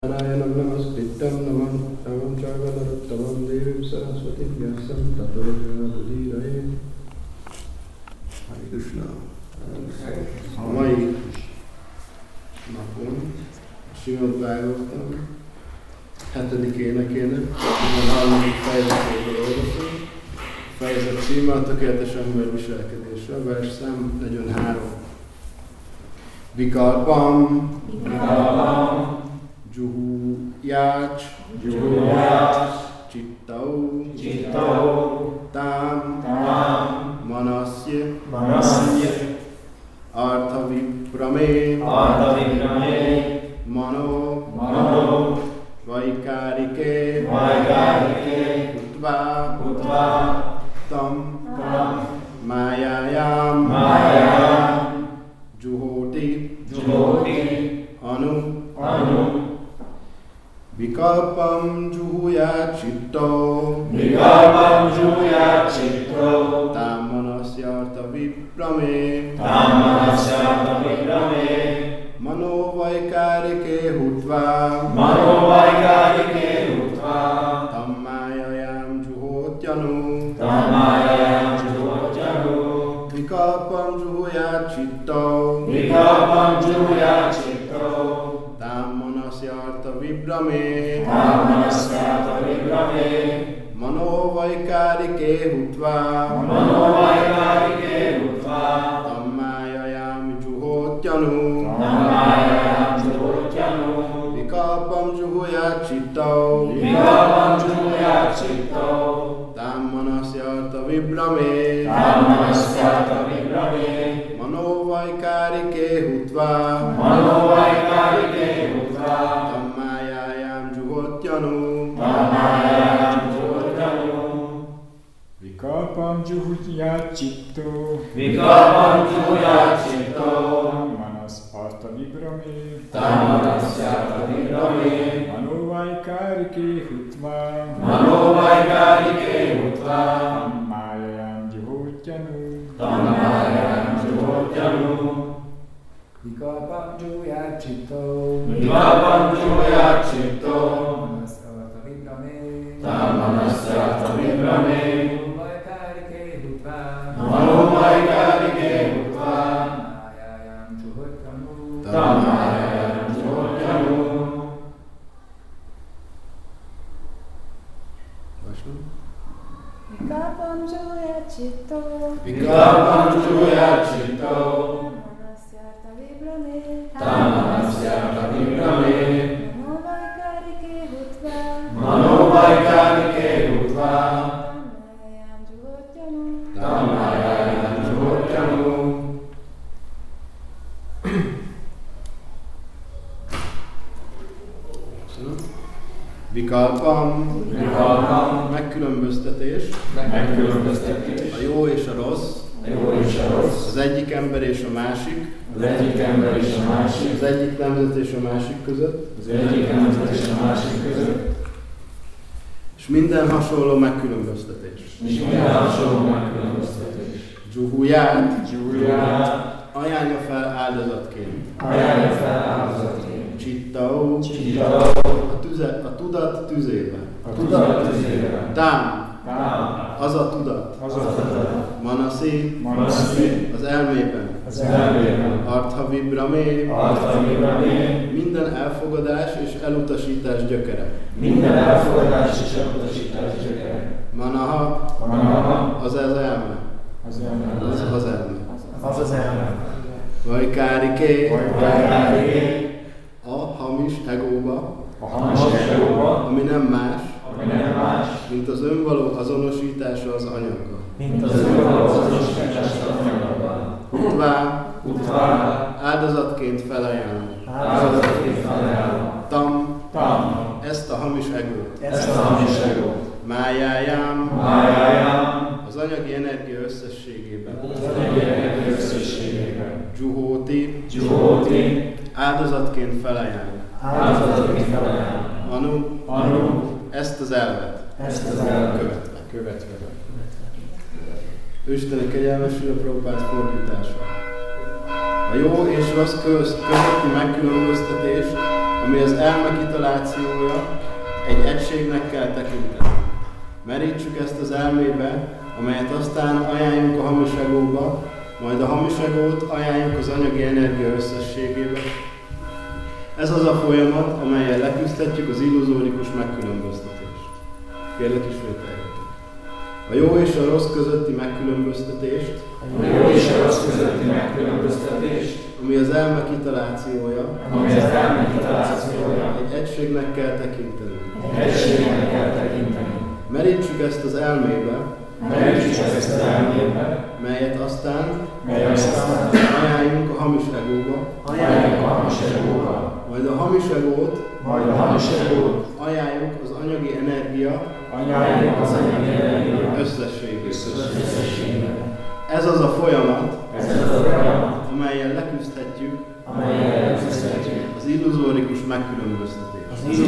Narayanam namaskritam navam chaiva narottamam devim saraswatim vyasam tato jayamudiraye. Hare Krishna. A mai napon a Srimad Bhagavatam 7. énekének a 3. fejezetéről olvasunk. A fejezet címe a tökéletes ember viselkedésre, versszám 43. Vikalpam Juhuyach Chittau Tam Manasya Artha Viprame Mano Vaikarike Utva Tam Mayayam Juhoti Anu Vikalpam Juhuyat Chitta Tam Manasyartha Viprame Mano Vaikarike Hutva Tam Mayayam Juhotyanu Vikalpam Juhuyat Chitta Tam Manasyartha Viprame Mano Vaikarike Hutva Tam Mayayam Juhotyanu Vikalpam Juhuyat Chitta Tam Manasyartha Viprame Mano Vaikarike Hutva Tam Mayayam Juhotyanu Vikalpam Juhuyat Chitta Manasyartha Viprame Mano Vaikarike Hutva Tam Mayayam Juhotyanu Vikalpam Juhuyat Chitta Manasyartha Viprame Mano Vaikarike Hutva Mayayam Juhotyanu Vikalpam Juhuyat Chitta Manasyartha Viprame Mano Vaikarike Hutva Tam Mayayam Juhotyanu Vikalpam megkülönböztetés, a jó és a rossz, az egyik ember és a másik, az egyik nemzet és a másik között, és minden hasonló megkülönböztetés. Juhuyat ajánlja fel áldozatként. Chittau a tudat tüzébe. Tam az a tudat. Manasi az elmében. Artha Viprame minden elfogadás és elutasítás gyökere. Manaha az elme. Az elme. Vaikarike a hamis egóba, ami nem más, mint az önvaló azonosítása az anyaggal. Utva áldozatként felajánlani. Tam ezt a hamis egót. Májájám az anyagi energia összességében. Juhoti áldozatként felajánlani. Anu ezt az elvet követve. Isteni kegyelmes Srila Prabhupád fordítása. A jó és rossz közötti megkülönböztetés ami az elme kitalációja, egy egységnek kell tekinteni. Merítsük ezt az elmébe, amelyet aztán ajánljunk a hamis egóba, majd a hamis egót ajánljunk az anyagi energia összességébe. Ez az a folyamat, amellyel leküzdhetjük az illuzórikus megkülönböztetést. Kérlek ismételjük. A jó és a rossz közötti megkülönböztetést, ami az elme kitalációja, egy egységnek kell tekinteni. Merítsük ezt az elmébe, melyet aztán ajánljunk a hamis egóba, majd a hamis egót ajánljunk az anyagi energia összességébe. Ez az a folyamat, amellyel leküzdhetjük az illuzórikus megkülönböztetést.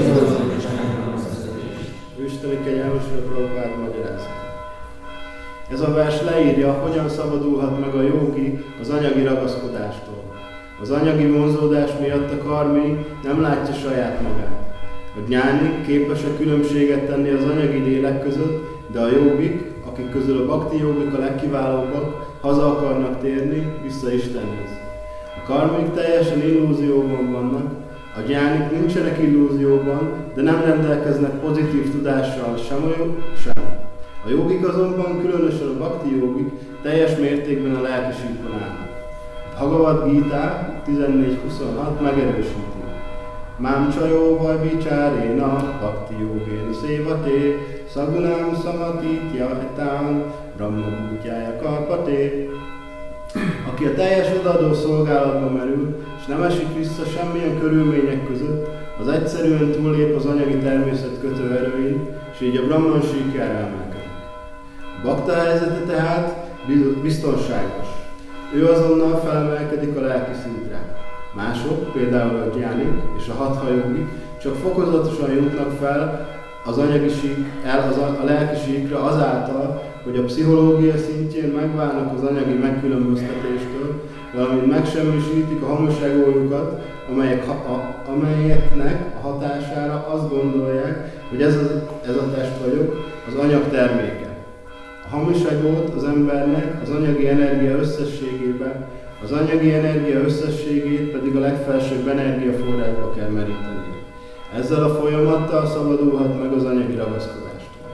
Isteni kegyelmesre Prabhupád magyarázat. Ez a vers leírja, hogyan szabadulhat meg a jógi az anyagi ragaszkodástól. Az anyagi vonzódás miatt a karmi nem látja saját magát. A gyáni képes a különbséget tenni az anyagi lélek között, de a jogik, akik közül a bhakti jogik a legkiválóbbak, haza akarnak térni vissza Istenhez. A karmik teljesen illúzióban vannak, a gyánik nincsenek illúzióban, de nem rendelkeznek pozitív tudással sem. A jogik azonban, különösen a bhakti jogik, teljes mértékben a lelki síkon állnak. A Bhagavad Gita 14.26 megerősíti. Mám csajó vaj bicsáréna, bhakti jogén szévaté, szagunám szamatítja etán, brahma bútyája karpaté. Aki a teljes odaadó szolgálatba merül, és nem esik vissza semmilyen körülmények között, az egyszerűen túllép az anyagi természet kötőerőin, és így a Brahman síkjára emelkedik. A bakta helyzete tehát biztonságos. Ő azonnal felemelkedik a lelki szintre. Mások, például a gyánik és a hatha jogik csak fokozatosan jutnak fel az anyagi sík, a lelki síkra azáltal, hogy a pszichológia szintjén megválnak az anyagi megkülönböztetéstől, valamint megsemmisítik a hamis egójukat, amelyeknek a hatására azt gondolják, hogy ez a test vagyok, az anyag terméke. A hamis egót az embernek az anyagi energia összességébe, az anyagi energia összességét pedig a legfelsőbb energiaforrásba kell meríteni. Ezzel a folyamattal szabadulhat meg az anyagi ragaszkodástól.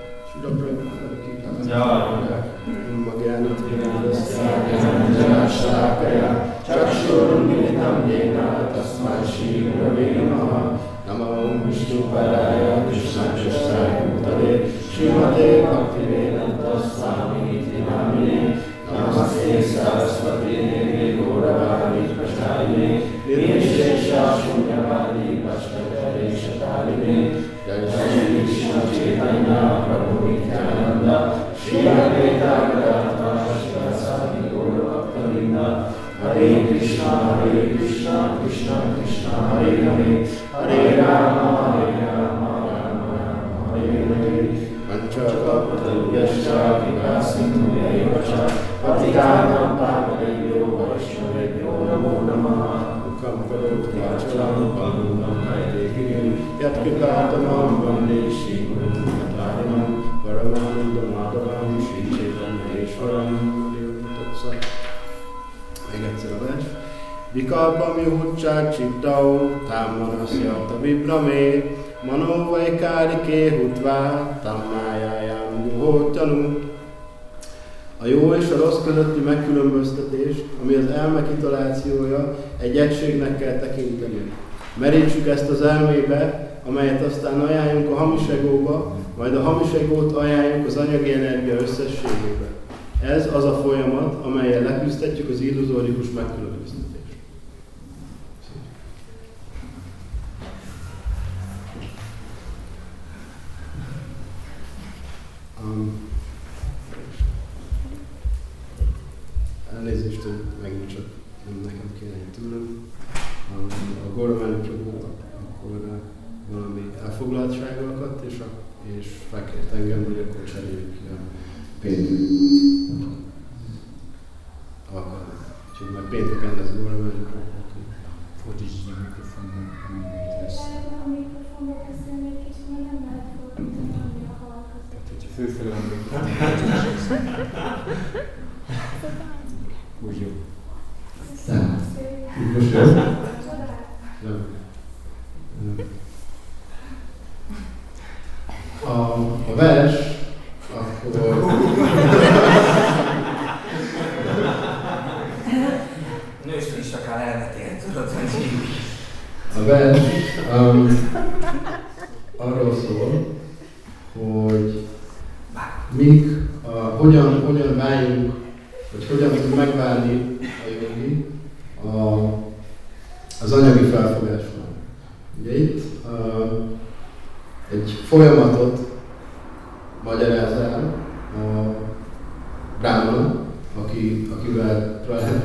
Magánat Hare Krishna, Krishna Krishna, Hare Hare, Hare Rama, Rama Rama, Hare Hare. Panchakapatarubhyascha Vikasindhuya evacha, Patitanam Pavanebhyo Vaishnavebhyo Namo Namaha. Mukam karoti vachalam pangam kaiteki, Yat Kripatamam Vande Shri Guru Gatarinam, Paramananda Madhavam Shri Chaitanya Még egyszer a vers. Vikalpam juhuccsát csittau, támanaszjata vibramé, manóvajkáriké hutvá, tammájájám juhótyanú. A jó és a rossz közötti megkülönböztetést, ami az elme kitalációja, egy egységnek kell tekinteni. Merítsük ezt az elmébe, amelyet aztán ajánljunk a hamis egóba, majd a hamis egót ajánljunk az anyagi energia összességébe. Ez az a folyamat, amellyel leküzdhetjük az illuzórikus megkülönböztetést. Elnézést, hogy megint csak nem nekem kéne tőlem. A Gorman Prabhu akkor valami elfoglaltsággal akadt, és felkért engem, hogy akkor cseréljük ki a péntek alkalmat. Úgyhogy már pénteken lesz Gorman Prabhu. Fordítsd a mikrofonban, nem lesz. hangba beszélni egy kicsit, mert nem lehet fordítani a halakat. Tehát, hogyha főfelé mondjuk, úgy jó. Nem. Most jó? Nem. A vers, akkor... Nőstől is akár elvetél, tudod, hogy így. A vers arról szól, hogy hogyan váljunk, vagy hogyan tud megválni a jogi az anyagi felfogásban. Ugye itt egy folyamatot magyaráz el a Brahmana, akivel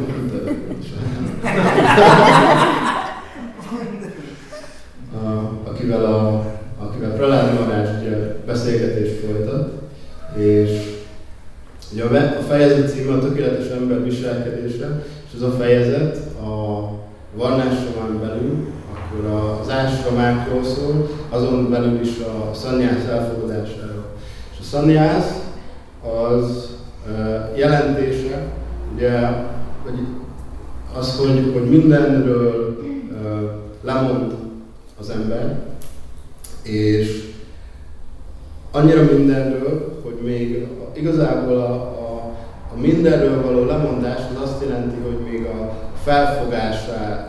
akivel Prahlad Maharaj beszélgetést folytat, és ugye a fejezet címe a tökéletes ember viselkedése, és ez a fejezet a varnásramán belül, akkor az ásramákról szól, azon belül is a szannyász elfogadásáról. És a szannyász az jelentése, ugye, az, hogy mindenről lemond az ember, és annyira mindenről, hogy még igazából a mindenről való lemondás az azt jelenti, hogy még a felfogásá,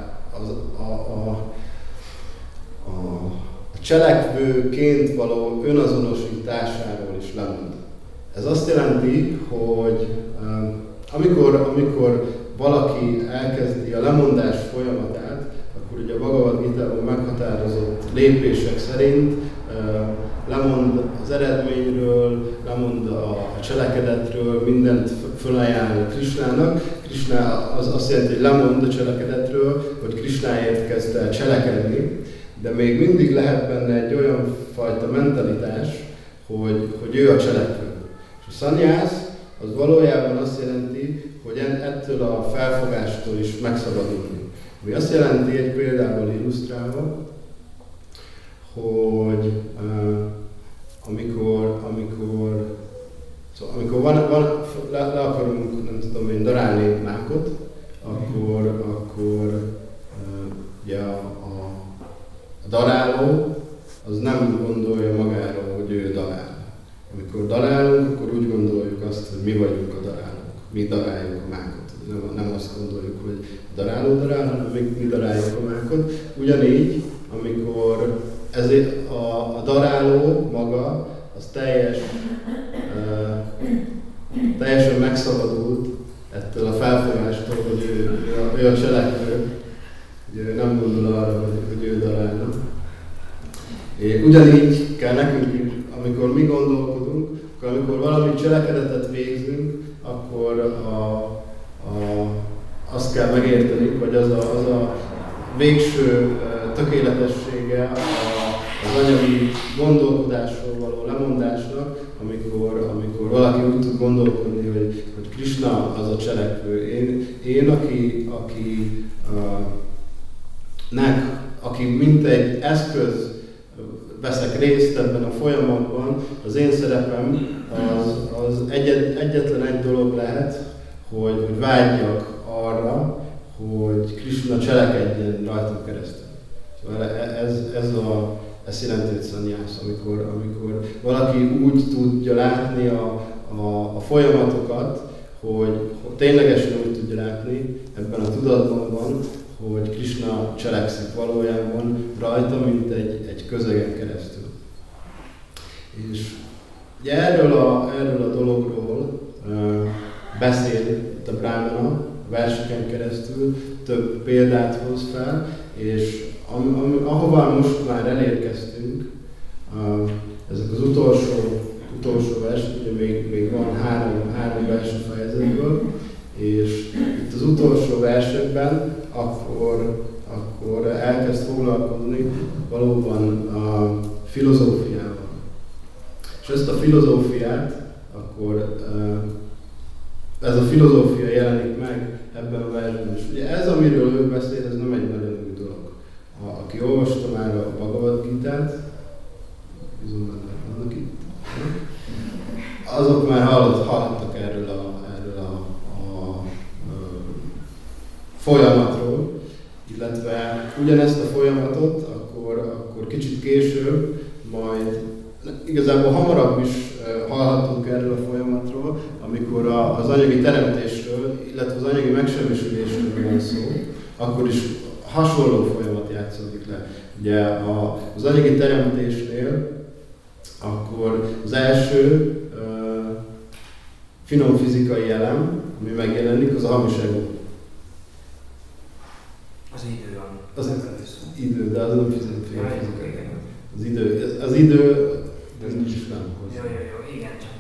a cselekvőként való önazonosításáról is lemond. Ez azt jelenti, hogy amikor valaki elkezdi a lemondás folyamatát, akkor ugye a Bhagavad Gitában meghatározott lépések szerint lemond az eredményről, lemond a cselekedetről, mindent fölajánl Krishnának. Krishna az azt jelenti, hogy lemond a cselekedetről, hogy Krishnáért kezd el cselekedni, de még mindig lehet benne egy olyan fajta mentalitás, hogy ő a cselekvő. És a szannyász az valójában azt jelenti, hogy ettől a felfogástól is megszabadulni. Ami azt jelenti, egy példával illusztrálva, hogy amikor le akarunk, nem tudom én, darálni mákot, akkor ugye a daráló az nem gondolja magáról, hogy ő darál. Amikor darálunk, akkor úgy gondoljuk azt, hogy mi vagyunk a darálók. Mi daráljuk a mákot. Nem azt gondoljuk, hogy a daráló darál, hanem mi daráljuk a mákot. Ugyanígy, amikor ezért a daráló maga, az teljesen megszabadult ettől a felfogástól, hogy ő a cselekvő, ugye nem gondol arra, hogy ő darálna. Ugyanígy kell nekünk is, amikor mi gondolkodunk, akkor amikor valami cselekedetet végzünk, akkor azt kell megérteni, hogy az a végső tökéletessége az anyagi gondolkodásról való lemondásnak, amikor valaki úgy tud gondolkodni, hogy Krishna az a cselekvő. Én aki mint egy eszköz veszek részt ebben a folyamatban, az én szerepem az egyetlen egy dolog lehet, hogy vágyjak arra, hogy Krishna cselekedjen rajtam keresztül. Szóval ez jelenti, hogy szannyász, amikor valaki úgy tudja látni a folyamatokat, hogy ténylegesen úgy tudja látni, ebben a tudatban van, hogy Krishna cselekszik valójában rajta, mint egy közegen keresztül. És ugye erről a dologról beszél itt a Brahmana a verseken keresztül, több példát hoz fel, és ahová most már elérkeztünk, ezek az utolsó vers, ugye még van három vers a fejezetből, és itt az utolsó versekben akkor elkezd foglalkozni valóban a filozófiával. És ezt a filozófiát, akkor ez a filozófia jelenik meg ebben a versben. És ugye ez, amiről ő beszél, ez nem egy nagyon új dolog. Aki olvasta már a Bhagavad Gitát, izombennek vannak itt. Azok már hallottak erről a folyamatról, illetve ugyanezt a folyamatot akkor kicsit később, majd igazából hamarabb is hallhatunk erről a folyamatról, amikor az anyagi teremtésről, illetve az anyagi megsemmisülésről van szó, akkor is hasonló folyamat játszódik le. Ugye az anyagi teremtésnél akkor az első finom fizikai elem, ami megjelenik, az a hamis ego. Az idő van. Az idő, de az nem fizikai. Az idő, de ez nincs is nem hozzá. Jó, igen, csak.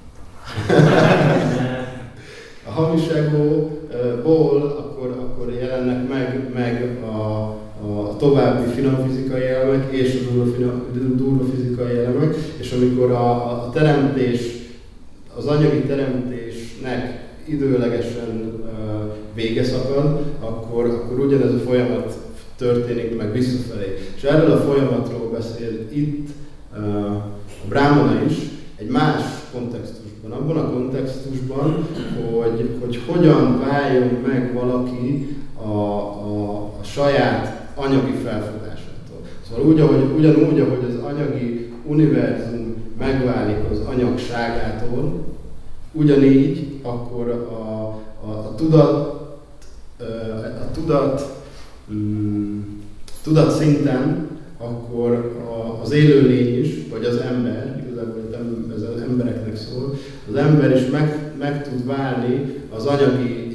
A hamis egóból akkor jelennek meg a további finom fizikai elemek és a durva fizikai elemek, és amikor a teremtés, az anyagi teremtésnek időlegesen vége szakad, akkor ugyanez a folyamat történik meg visszafelé. És erről a folyamatról beszél itt a Brahmana is, egy más kontextusban, abban a kontextusban, hogy hogyan váljon meg valaki a saját anyagi felfogásától. Szóval ugyanúgy, ahogy az anyagi univerzum megválik az anyagságától, ugyanígy akkor a tudat szinten akkor az élőlény is, vagy az ember, igazából ez az embereknek szól, az ember is meg tud válni az anyagi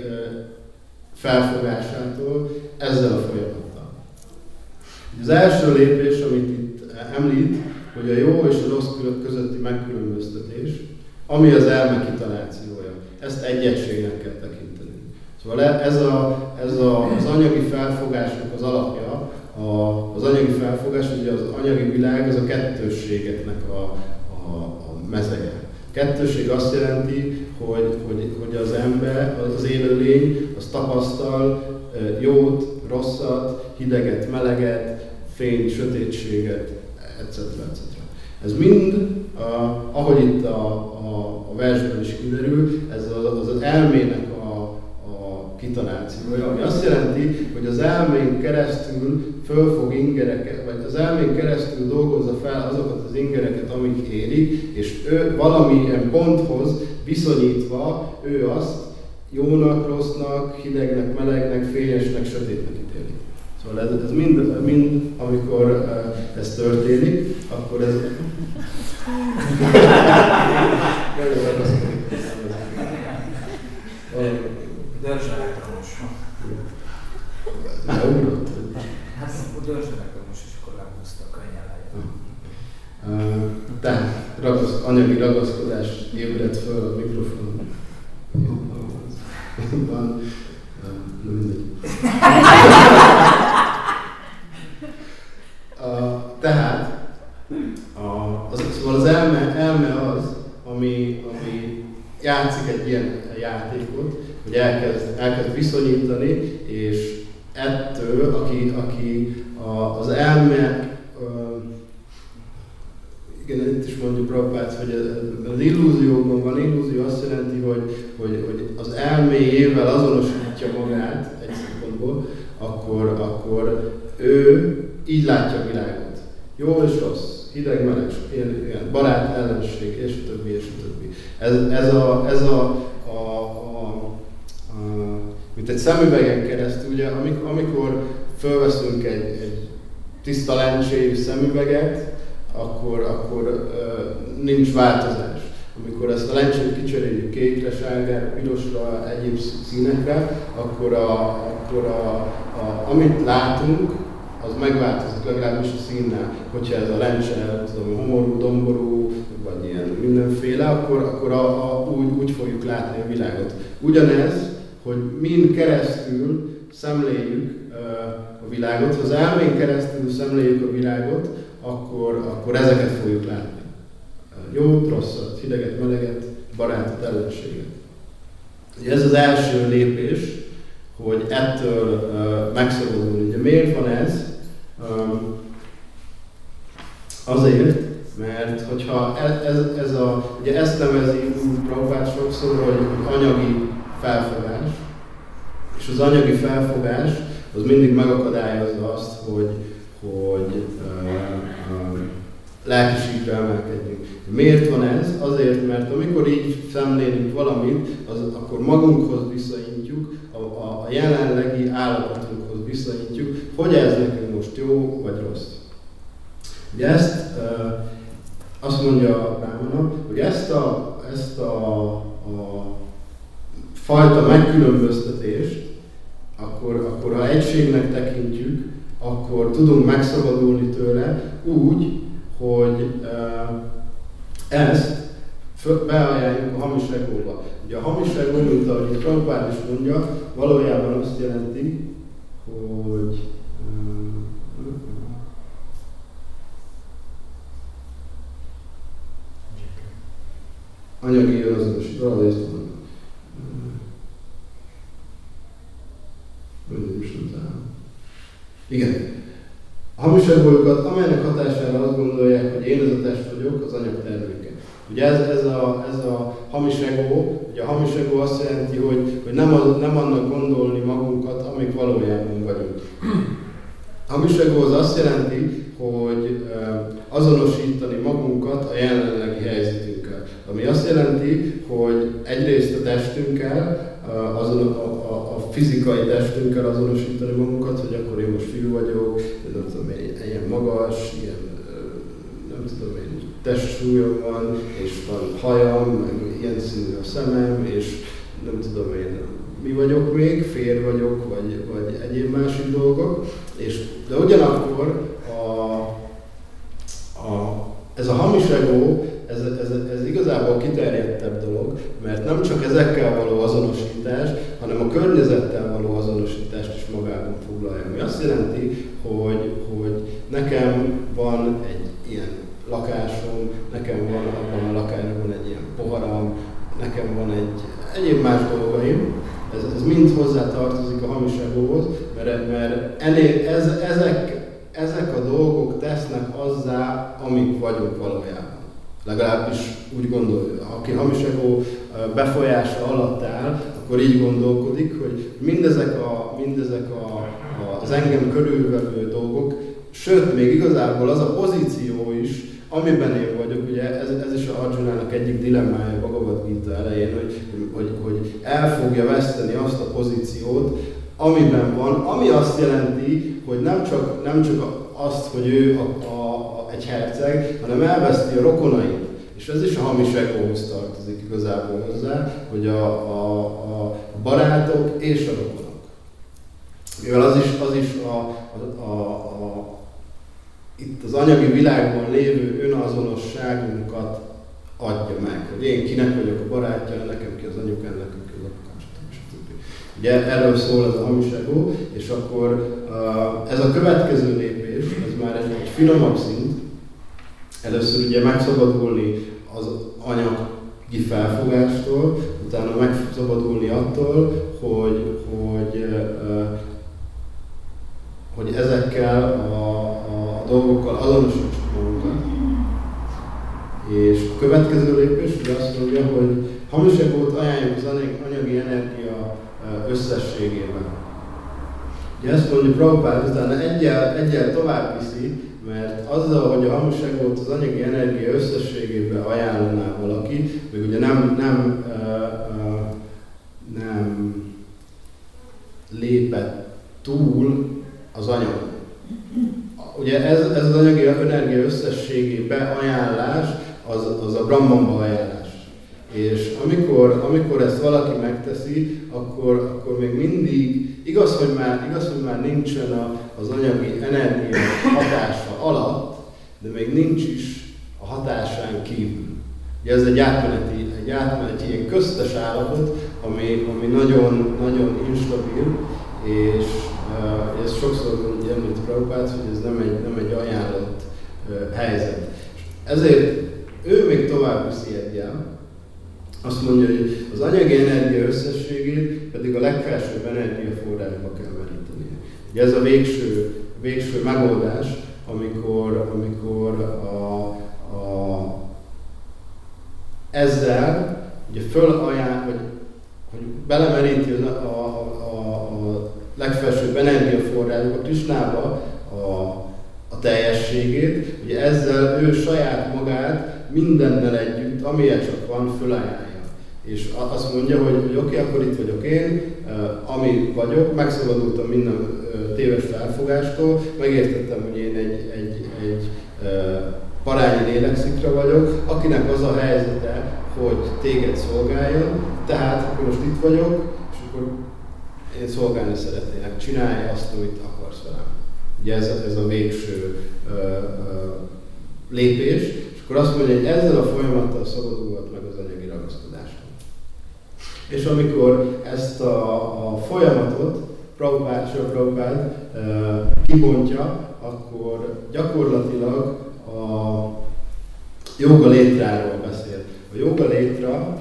felfogásától ezzel a folyamattal. Az első lépés, amit itt említ, hogy a jó és a rossz közötti megkülönböztetés, ami az elme kitalációja. Ezt egy egységnek kell tekinteni. Szóval ez az anyagi felfogásnak az alapja, az anyagi felfogás, ugye az anyagi világ, az a kettősségeknek a mezege. Kettősség azt jelenti, hogy az ember, az élőlény, az tapasztal jót, rosszat, hideget, meleget, fényt, sötétséget, etc. etc. Ez mind, ahogy itt a versben is kiderül, ez az elmének a kitalációja, ami azt jelenti, hogy az elmén keresztül fölfog ingereket, vagy az elmén keresztül dolgozza fel azokat az ingereket, amik érik, és ő valamilyen ponthoz viszonyítva, ő azt jónak, rossznak, hidegnek, melegnek, fényesnek, sötétnek ítéli. Szóval ez mind amikor ez történik, akkor ez... Dörzs elektromos. Leugrott? Hát dörzs elektromos, és akkor lehúzta, könnyen legyen. Tehát anyagi ragaszkodás ébredt föl a mikrofon. Van. Mindegy. Tehát szóval az elme az, ami játszik egy ilyen játékot, hogy elkezd viszonyítani, és ettől, aki az elme, igen, itt is mondjuk Prabhupád, hogy az illúzióban van, illúzió azt jelenti, hogy az elméjével azonosítja magát egy szempontból, akkor ő így látja a világot. Jó és rossz, hideg, meleg, ilyen barát, ellenség, és a többi, és a többi. Ez mint egy szemüvegen keresztül, ugye, amikor fölveszünk egy tiszta lencséjű szemüveget, akkor nincs változás. Amikor ezt a lencsét kicseréljük kékre, sárgára, pirosra, egyéb színekre, akkor amit látunk, az megváltozik, legalábbis a színnel. Hogyha ez a lencse, homorú, domború, vagy ilyen mindenféle, akkor úgy fogjuk látni a világot. Ugyanez, hogy mind keresztül szemléljük a világot, ha az elmén keresztül szemléljük a világot, akkor ezeket fogjuk látni. Jót, rosszat, hideget, meleget, barátot, ellenséget. Ez az első lépés, hogy ettől megszabadulni. Ugye miért van ez? Azért, Mert hogyha ugye ezt nevezi Prabhupád sokszor, hogy anyagi felfogás, és az anyagi felfogás az mindig megakadályozza azt, hogy lelki síkra emelkedjünk. Miért van ez? Azért, mert amikor így szemlélünk valamit, akkor magunkhoz visszaintjuk, a jelenlegi állapotunkhoz visszaintjuk, hogy ez nekünk most jó vagy rossz. Ugye ezt azt mondja Brahmana, hogy ezt a fajta megkülönböztetést, akkor ha egységnek tekintjük, akkor tudunk megszabadulni tőle úgy, hogy ezt beajánljuk a hamis egóba. Ugye a hamis egó, mint ahogy Prabhupád is mondja, valójában azt jelenti, hogy anyagi önazonosít, valahogy ezt mondom. Igen. A hamis egójukat, amelynek hatására azt gondolják, hogy én ez a test vagyok, az anyag terméke. Ugye ez a hamis egó, ugye a hamis egó azt jelenti, hogy nem annak gondolni magunkat, amik valójában vagyunk. A hamis egó az azt jelenti, hogy azonosítani magunkat a jelenlegi helyzetünkkel. Ami azt jelenti, hogy egyrészt a testünkkel, a fizikai testünkkel azonosítani magunkat, hogy akkor én most fiú vagyok, nem tudom én, ilyen magas, ilyen, nem tudom én, testsúlyom van, és van hajam, meg ilyen színű a szemem, és nem tudom én, mi vagyok még, férj vagyok, vagy egyéb másik dolgok, de ugyanakkor ez a hamis egó, ez igazából kiterjedtebb dolog, mert nem csak ezekkel való azonosítás, hanem a környezettel való azonosítást is magában foglalja. Ami azt jelenti, hogy nekem van egy ilyen lakásom, nekem van abban a lakásban egy ilyen poharam, nekem van egyéb más dolgaim. Ez mind hozzá tartozik a hamis egóhoz, mert ezek a dolgok tesznek azzá, amik vagyunk valójában. Legalábbis úgy gondolja. Aki hamis egó befolyása alatt áll, akkor így gondolkodik, hogy mindezek az engem körülvevő dolgok, sőt, még igazából az a pozíció is, amiben én vagyok, ugye ez is a Arjunának egyik dilemmája a Bhagavad Gita elején, hogy el fogja veszteni azt a pozíciót, amiben van, ami azt jelenti, hogy nem csak azt, hogy ő egy herceg, hanem elveszti a rokonait. És ez is a hamis egóhoz tartozik igazából hozzá, hogy a barátok és a rokonok. Mivel az is itt az anyagi világban lévő önazonosságunkat adja meg, hogy én kinek vagyok a barátja, nekem ki az anyukám, nekem ki az apukám, stb. Ugye erről szól ez a hamis egó, és akkor ez a következő lépés, ez már egy finomabb szint. Először ugye megszabadulni az anyagi felfogástól, utána megszabadulni attól, hogy ezekkel a dolgokkal azonosítsuk magunkat. És a következő lépés ugye azt mondja, hogy hamis egót ajánljuk az anyagi energia összességében. Ugye ezt mondja Prabhupád, utána egyel tovább viszi, mert azzal, hogy a hamis egót az anyagi energia összességében ajánlaná valaki, még ugye nem lépett túl az anyagon. Ugye ez az anyagi energia összességében ajánlás, az a Brahmanba ajánlás. És amikor ezt valaki megteszi, akkor még mindig, igaz, hogy már nincsen az anyagi energia hatása alatt, de még nincs is a hatásán kívül. Ugye ez egy átmeneti ilyen köztes állapot, ami nagyon, nagyon instabil, és ez sokszor mondja, mint Prabhupád, hogy ez nem egy ajánlott helyzet. Ezért ő még tovább viszi egyel, azt mondja, hogy az anyagi energia összességét pedig a legfelsőbb energiaforrásba kell meríteni. Ugye ez a végső megoldás, amikor a hogy belemeríti a legfelsőbb energiaforrásba, a Krisnába a teljességét, hogy ezzel ő saját magát mindennel együtt, amilyen csak van, fölajánlja. És azt mondja, hogy oké, akkor itt vagyok én, ami vagyok, megszabadultam minden téves felfogástól, megértettem, hogy én egy parányi lélekszikra vagyok, akinek az a helyzete, hogy téged szolgáljon, tehát akkor most itt vagyok, és akkor én szolgálni szeretnének, csinálj azt, amit akarsz velem. Ugye ez a végső lépés, és akkor azt mondja, hogy ezzel a folyamattal szabadulhat meg az anyagi ragaszkodástól. És amikor ezt a folyamatot Prabhupád kibontja, akkor gyakorlatilag a jóga létráról beszél. A jóga létra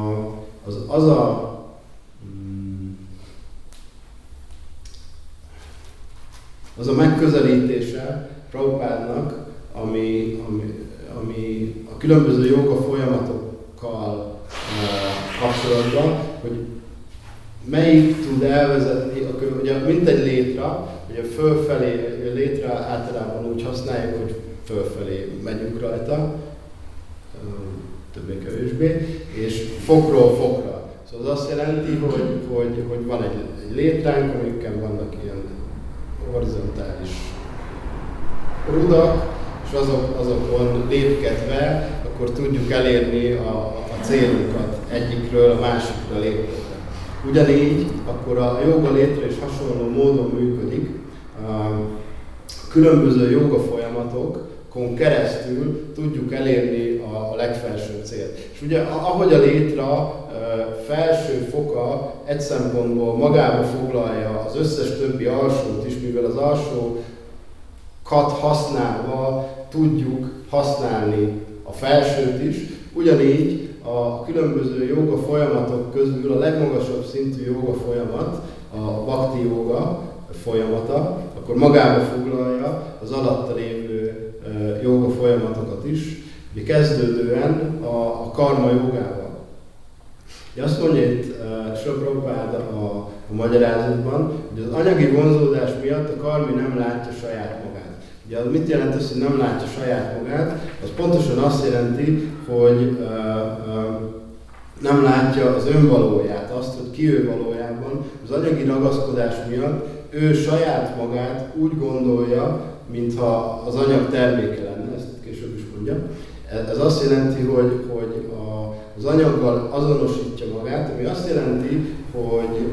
az a megközelítése Prabhupádnak, ami a különböző jóga folyamatokkal kapcsolatban, hogy melyik tud elvezetni, ugye mint egy létra, ugye fölfelé, a létra általában úgy használjuk, hogy fölfelé megyünk rajta, többé-kevésbé, és fokról fokra. Szóval az azt jelenti, hogy van egy létránk, amikkel vannak ilyen horizontális rudak, és azokon lépkedve, akkor tudjuk elérni a célunkat egyikről a másikra lépkedve. Ugyanígy akkor a jóga létre is hasonló módon működik. Különböző jóga folyamatokon keresztül tudjuk elérni a legfelsőbb célt. És ugye ahogy a létra felső foka egy szempontból magába foglalja az összes többi alsót is, mivel az alsókat használva tudjuk használni a felsőt is, ugyanígy a különböző jóga folyamatok közül a legmagasabb szintű jóga folyamat, a bhakti jóga folyamata, akkor magába foglalja az alatta lévő jóga folyamatokat is, ugye kezdődően a karma jogával. Azt mondja itt Srila Prabhupád a magyarázatban, hogy az anyagi vonzódás miatt a karmi nem látja saját magát. Ugye az mit jelent az, hogy nem látja saját magát? Az pontosan azt jelenti, hogy nem látja az önvalóját, azt, hogy ki ő valójában. Az anyagi ragaszkodás miatt ő saját magát úgy gondolja, mintha az anyag terméke lenne, ezt később is mondja. Ez azt jelenti, hogy az anyaggal azonosítja magát, ami azt jelenti, hogy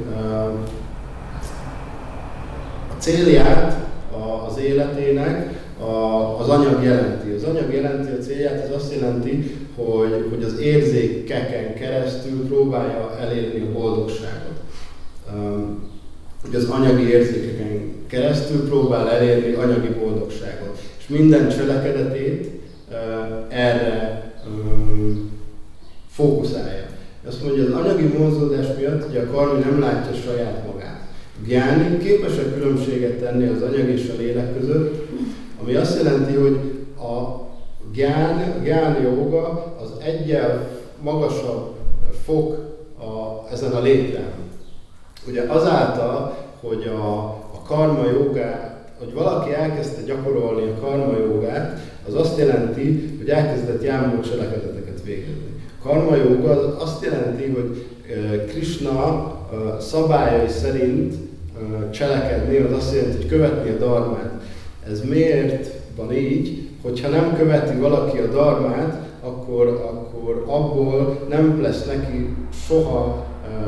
a célját az életének az anyag jelenti. Az anyag jelenti a célját, ez azt jelenti, hogy az érzékeken keresztül próbálja elérni a boldogságot. Hogy az anyagi érzékeken keresztül próbál elérni anyagi boldogságot. És minden cselekedetét erre fókuszálja. Azt mondja, az anyagi vonzódás miatt ugye a karmi nem látja saját magát. Gyáni képesek különbséget tenni az anyag és a lélek között, ami azt jelenti, hogy a gyáni jóga az egyel magasabb fok ezen a létrán. Ugye azáltal, hogy a karma jogát, hogy valaki elkezdte gyakorolni a karma jogát, az azt jelenti, hogy elkezdett jámló cselekedeteket végezni. A karma joga az azt jelenti, hogy Krishna szabályai szerint cselekedni, az azt jelenti, hogy követni a dharmát. Ez miért van így? Hogyha nem követi valaki a dharmát, akkor abból nem lesz neki soha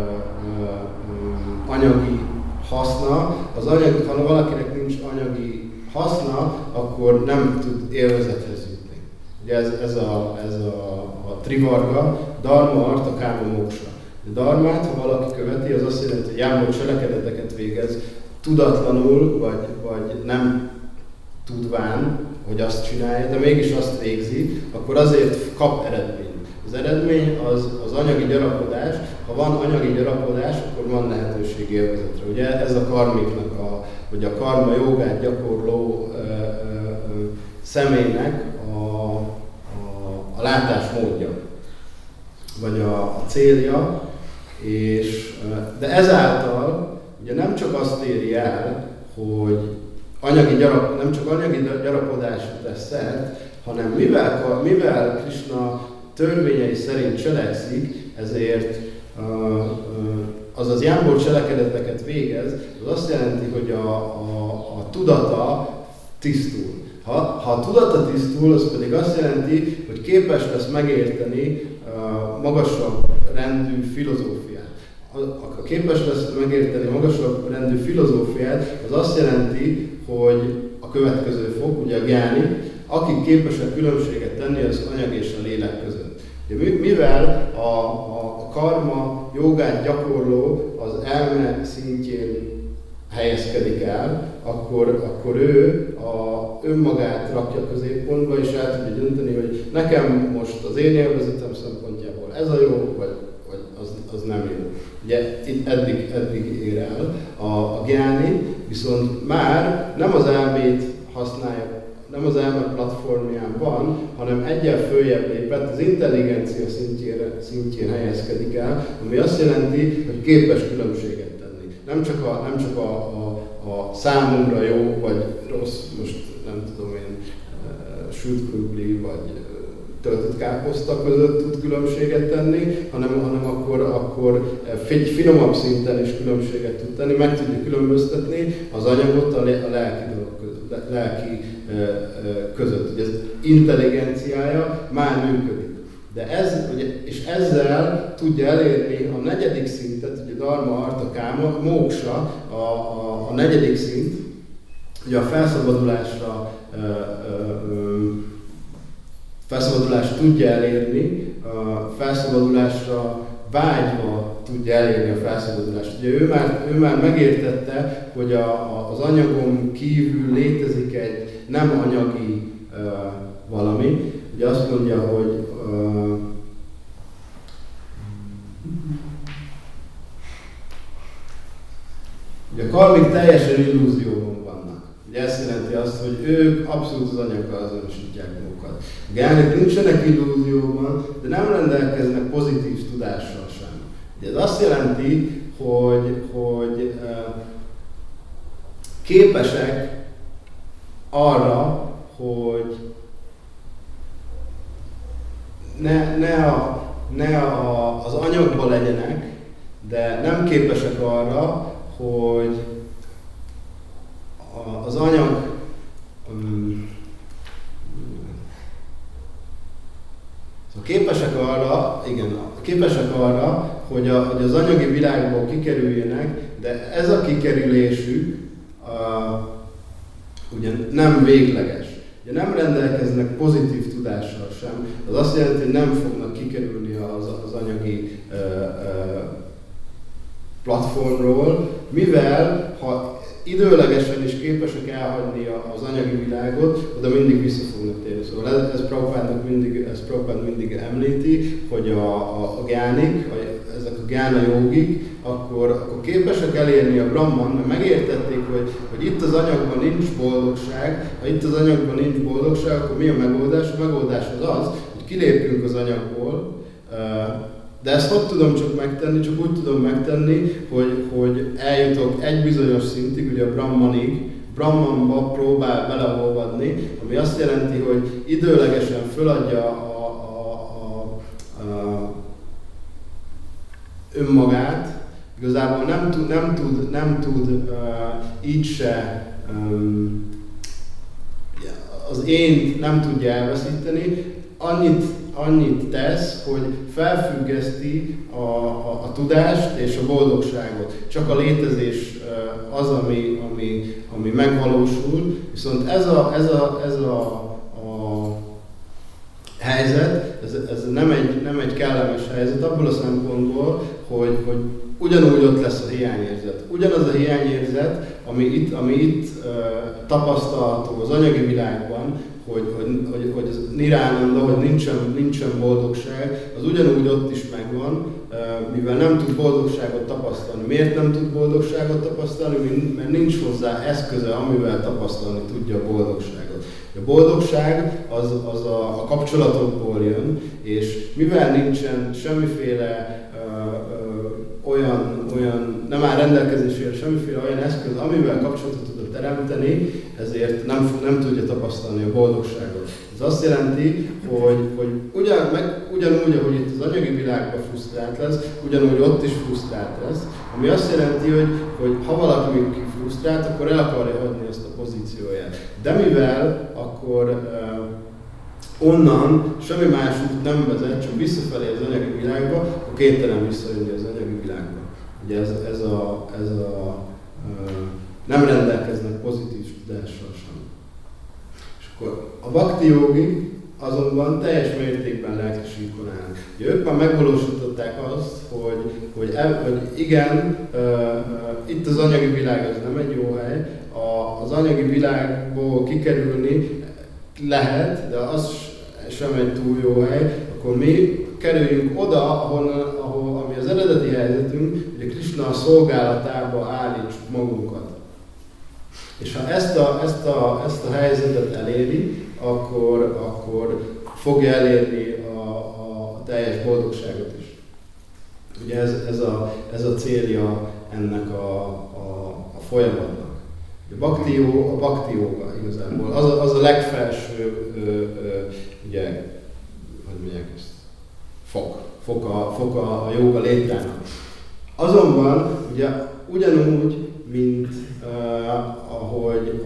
anyagi haszna. Ha valakinek nincs anyagi haszna, akkor nem tud élvezethez jutni. Ugye ez a trivarga, dharma, artha, káma, moksa. A dharmát, ha valaki követi, az azt jelenti, hogy jámló cselekedeteket végez, tudatlanul, vagy nem tudván, hogy azt csinálja, de mégis azt végzi, akkor azért kap eredményt. Az eredmény az anyagi gyarapodás. Ha van anyagi gyarapodás, akkor van lehetőség élvezetre. Ugye ez a karmiknak, vagy a karma jogát gyakorló személynek a látásmódja. vagy a célja, de ezáltal ugye nem csak azt éri el, hogy nem csak anyagi gyarapodásra tesz szert, hanem mivel Krishna törvényei szerint cselekszik, ezért azaz jámbor cselekedeteket végez, az azt jelenti, hogy a tudata tisztul. Ha a tudata tisztul, az pedig azt jelenti, hogy képes lesz megérteni magasabb rendű filozófiát. Ha képes lesz megérteni magasabb rendű filozófiát, az azt jelenti, hogy a következő fok, ugye a gyáni, akik képesek különbséget tenni az anyag és a lélek között. Mivel a karma jogát gyakorló az elme szintjén helyezkedik el, akkor ő önmagát rakja középpontba, és el tudja dönteni, hogy nekem most az én élvezetem szempontjából ez a jó, vagy az nem jó. Ugye itt eddig ér el a gyáni, viszont már nem az elmét használja, nem az elme platformján van, hanem egyen följebb lépett, az intelligencia szintjén helyezkedik el, ami azt jelenti, hogy képes különbséget tenni. Nem csak a számomra jó vagy rossz, most nem tudom én, sült krumpli vagy töltött káposzta között tud különbséget tenni, hanem akkor finomabb szinten is különbséget tud tenni, meg tudja különböztetni az anyagot a lelki dolog között, lelki között. Ugye az intelligenciája már működik. És ezzel tudja elérni a negyedik szintet, ugye dharma, artha, káma, móksa, a negyedik szint, ugye a felszabadulást tudja elérni, a felszabadulásra vágyva tudja elérni a felszabadulást. Ugye ő már megértette, hogy az anyagon kívül létezik egy nem anyagi valami. Ugye azt mondja, hogy ugye a karmik teljesen illúzióban vannak. Ugye ez jelenti azt, hogy ők abszolút az anyaggal azonosítják magukat. A gyánik nincsenek illúzióban, de nem rendelkeznek pozitív tudással sem. Ugye ez azt jelenti, hogy képesek arra, hogy ne az anyagban legyenek, de nem képesek arra, hogy az anyag képesek arra, hogy az anyagi világból kikerüljenek, de ez a kikerülésük ugye nem végleges. Ugye nem rendelkeznek pozitív tudással sem. Az azt jelenti, hogy nem fognak kikerülni az anyagi platformról, mivel ha időlegesen is képesek elhagyni az anyagi világot, oda mindig vissza fognak térni. Szóval ez Prabhupád mindig említi, hogy a gyánik, ezek a gyána jogik, akkor képesek elérni a Brahman, mert megértették, hogy itt az anyagban nincs boldogság. Ha itt az anyagban nincs boldogság, akkor mi a megoldás? A megoldás az, hogy kilépünk az anyagból, de ezt hogy tudom csak megtenni? Csak úgy tudom megtenni, hogy eljutok egy bizonyos szintig, ugye a Brahmanig, Brahmanba próbál beleolvadni, ami azt jelenti, hogy időlegesen föladja önmagát, igazából nem tud így se az ént nem tudja elveszíteni, annyit tesz, hogy felfüggeszti a tudást és a boldogságot. Csak a létezés az, ami megvalósul, viszont ez a helyzet, ez nem egy kellemes helyzet abból a szempontból, hogy ugyanúgy ott lesz a hiányérzet. Ugyanaz a hiányérzet, ami itt tapasztalható az anyagi világban, hogy az niránanda, hogy nincsen boldogság, az ugyanúgy ott is megvan, mivel nem tud boldogságot tapasztalni. Miért nem tud boldogságot tapasztalni? Mert nincs hozzá eszköze, amivel tapasztalni tudja a boldogságot. A boldogság az a kapcsolatokból jön, és mivel nincsen semmiféle olyan, nem áll rendelkezésére semmiféle olyan eszköz, amivel kapcsolatot tudod teremteni, ezért nem tudja tapasztalni a boldogságot. Ez azt jelenti, hogy ugyanúgy, ahogy itt az anyagi világban frusztrált lesz, ugyanúgy ott is frusztrált lesz, ami azt jelenti, hogy ha valaki frusztrált, akkor el akarja hagyni ezt a pozícióját. De mivel akkor onnan semmi más út nem vezet, csak visszafelé az anyagi világba, akkor kénytelen visszajönni az anyagi világba. Ugye ez a nem rendelkeznek pozitív tudással sem. És akkor a bhakti jogi azonban teljes mértékben lelkesíkon áll. Ugye ők már megvalósították azt, hogy igen, itt az anyagi világ az nem egy jó hely, az anyagi világból kikerülni lehet, de az sem egy túl jó hely, akkor mi kerüljünk oda, ami az eredeti helyzetünk, hogy a Krishna szolgálatába állítsuk magunkat. És ha ezt a helyzetet eléri, akkor fogja elérni a teljes boldogságot is. Ugye ez a célja ennek a folyamatnak. A bhakti yoga igazából az a legfelső, ugye, hogy mondják ezt, fok a jóga létrának. Azonban ugye ugyanúgy, mint ahogy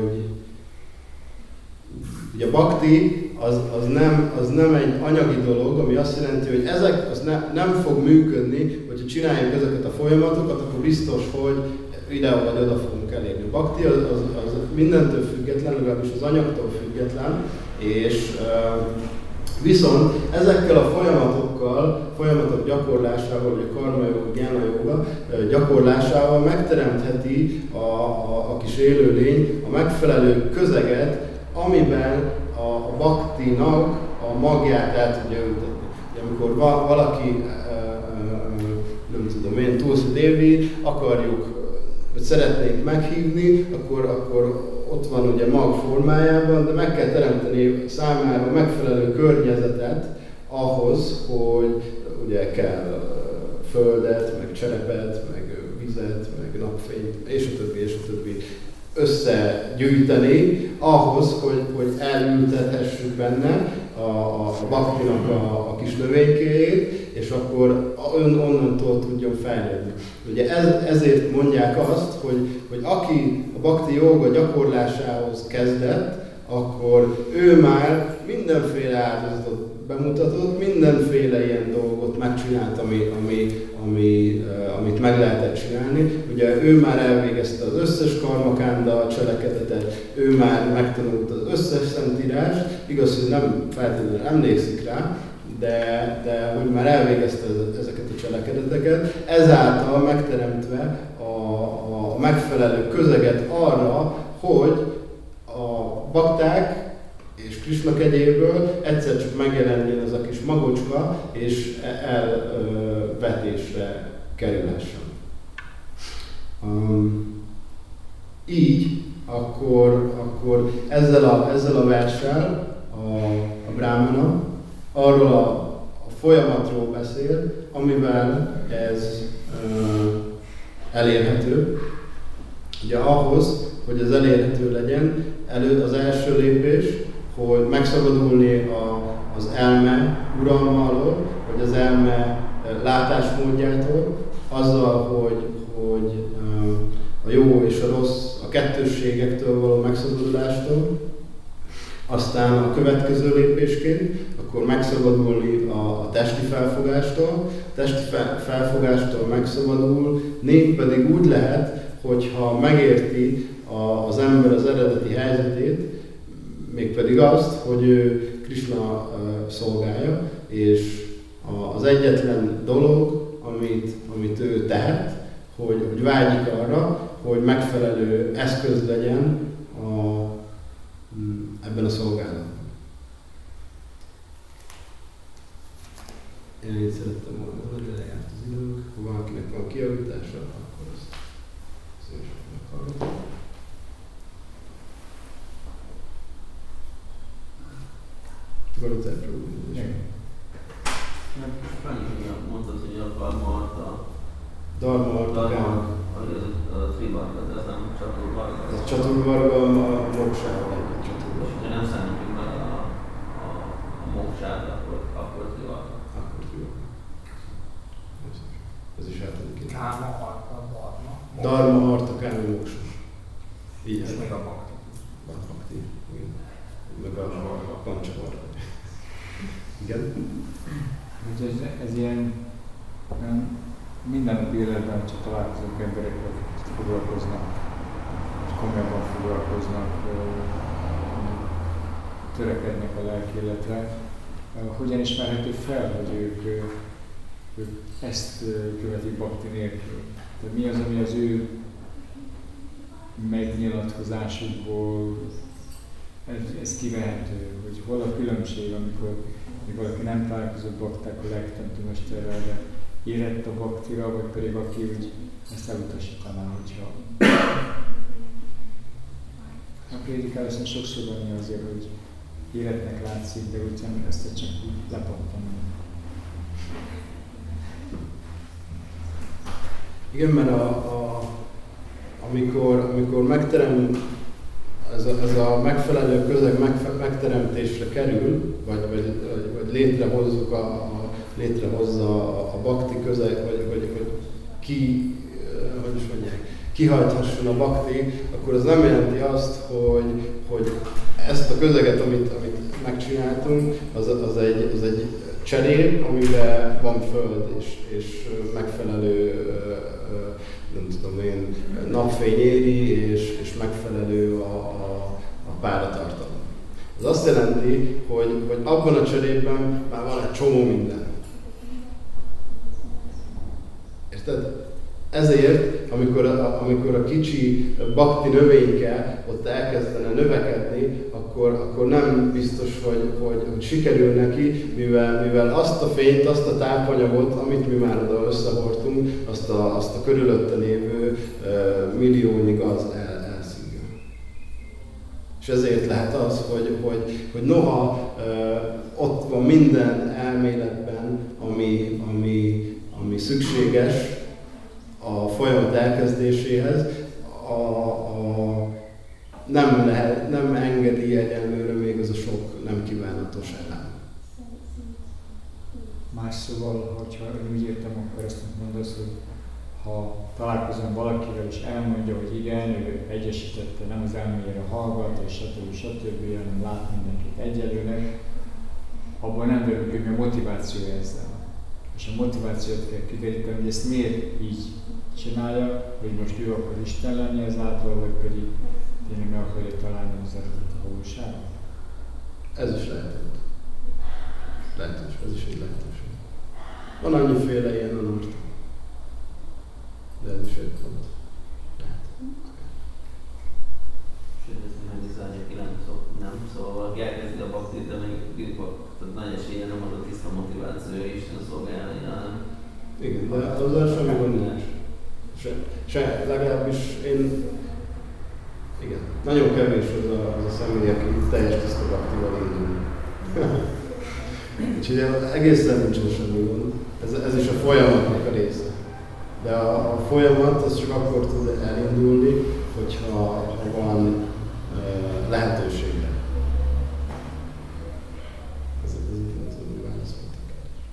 ugye a bhakti az nem egy anyagi dolog, ami azt jelenti, hogy nem fog működni, hogyha csináljuk ezeket a folyamatokat, akkor biztos, hogy ide vagy oda fogunk elérni. A bhakti az mindentől független, legalábbis az anyagtól független, és viszont ezekkel a folyamatok gyakorlásával, vagy a karma yoga, gyána yoga gyakorlásával megteremtheti a kis élőlény a megfelelő közeget, amiben a bhaktinak a magját el tudja ültetni. Amikor valaki, nem tudom én, Tulsi Devi akarjuk, vagy szeretnénk meghívni, akkor ott van ugye mag formájában, de meg kell teremteni számára megfelelő környezetet ahhoz, hogy ugye kell földet, meg cserepet, meg vizet, meg napfényt, és a többi összegyűjteni ahhoz, hogy elültethessük benne a bhaktinak a kis növénykéjét, és akkor onnantól tudjon fejlődni. Ugye ezért mondják azt, hogy aki a bhakti yoga gyakorlásához kezdett, akkor ő már mindenféle áldozatot bemutatott, mindenféle ilyen dolgot megcsinált, amit meg lehetett csinálni. Ugye ő már elvégezte az összes karmakánda cselekedetet, ő már megtanulta az összes szentírást, igaz, hogy nem feltétlenül emlékszik rá, de hogy már elvégezte ezeket a cselekedeteket, ezáltal megteremtve a megfelelő közeget arra, hogy a bakták és Krishna kegyéből egyszer csak megjelenjen ez a kis magocska, és elvetésre kerülhessen. Így akkor ezzel a verssel a brahmana arról a folyamatról beszél, amivel ez elérhető. Ugye ahhoz, hogy ez elérhető legyen, az első lépés, hogy megszabadulni az elme uralma alól, vagy az elme látásmódjától, azzal, hogy a jó és a rossz, a kettősségektől való megszabadulástól. Aztán a következő lépésként, akkor megszabadulni a testi felfogástól. A testi felfogástól megszabadulni pedig úgy lehet, hogyha megérti az ember az eredeti helyzetét, mégpedig azt, hogy ő Krishna szolgálja, és az egyetlen dolog, amit ő tehet, hogy vágyik arra, hogy megfelelő eszköz legyen ebben a szolgálatban. Én így szerettem volna, hogy lejárt az időnk, ha valakinek van kijavítása, akkor azt szívesen meghallgatom. Garuter Prabhu. Igen. Mondtad, hogy a Dharma Artha. Dharma Artha Káma. A Trivarga, de ez nem Csaturvarga. A Csaturvarga a moksával együtt Csaturvarga. Ha nem számítunk meg a moksát, akkor Trivarga. Akkor Trivarga. Ez is eltedik. Káma, Artha, Dharma. Dharma Artha Káma Moksa. Így És meg a Bhakti. Bhakti. Igen. Meg a Pancsavarga. Igen. Úgyhogy ez ilyen mindennapi életben, csak találkozunk emberekkel, akik foglalkoznak, és komolyabban foglalkoznak, törekednek a lelki életre. Hogyan ismerhető fel, hogy ők ezt követik bhakti nélkül? Tehát mi az, ami az ő megnyilatkozásukból ez kivehető, hogy hol a különbség, amikor valaki nem találkozott baktákkal, legtemtőmesterrel, de érett a baktira, vagy pedig aki úgy ezt elutasítaná, hogyha a prédikálásnál sokszor van azért, hogy éretnek látszik, de úgy nem ezt csak úgy lepattanul. Igen, mert amikor megterem, ez a megfelelő közeg megteremtésre kerül, vagy létrehozza a bhakti közeg, vagy kihajthasson a bhakti, akkor az nem jelenti azt, hogy ezt a közeget, amit megcsináltunk, az egy cserél, amiben van föld és megfelelő nem tudom én, napfény éri, és megfelelő a páratartalom. Ez azt jelenti, hogy abban a cserében már van egy csomó minden. Érted? Ezért, amikor a kicsi bhakti növényke ott elkezdene növekedni, akkor nem biztos, hogy sikerül neki, mivel azt a fényt, azt a tápanyagot, amit mi már oda összehordtunk, azt a körülötte lévő milliónyi gaz elszívja. És ezért lehet az, hogy noha ott van minden elméletben, ami szükséges a folyamat elkezdéséhez, nem engedi egyelőre még az a sok nem kívánatos elem. Más szóval, hogyha én úgy értem, akkor ezt mondasz, hogy ha találkozom valakivel és elmondja, hogy igen, ő egyesítette, nem az elmélyére hallgat, és stb., hanem lát mindenkit egyelőnek, abban nem derül ki, mi a motivációja ezzel. És a motivációt kell kideríteni, hogy ezt miért így csinálja, hogy most ő akar Isten lenni ezáltal, vagy pedig tényleg meg akarja találni az eredet a valóságot. Ez is lehetett. Ez is egy lehetőség. Van annyiféle ilyen anarta. De ez is egy pont. Kérdezni meg Izsánya 9, nem? Szóval valaki elkezdi a bhaktit, de még tehát nagy esélye nem az a tiszta motivációja Isten szolgálni, hanem... Igen, de azzal semmi gond nincs. Se, legalábbis én... Igen, nagyon kevés az a személy, aki teljes tiszta bhaktival indul. Úgyhogy egészen nincsen semmi gond. Ez is a folyamatnak a része. De a folyamat az csak akkor tud elindulni, hogyha van lehetőségre. Ez így nem tudom, hogy válaszoltak.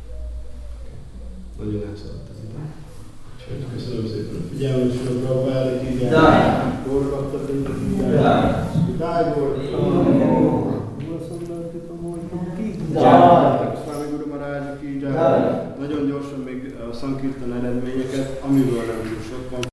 Nagyon elszaladt az ide. Úgyhogy köszönöm szépen a figyelmet, és a Prabhupád, így jár. Gorvaktat, így jár. Jár, Gorvaktat. Swami Guru Maharaj ki jai. Nagyon gyorsan még a Sankirtan eredményeket, amiből nem túl sok van.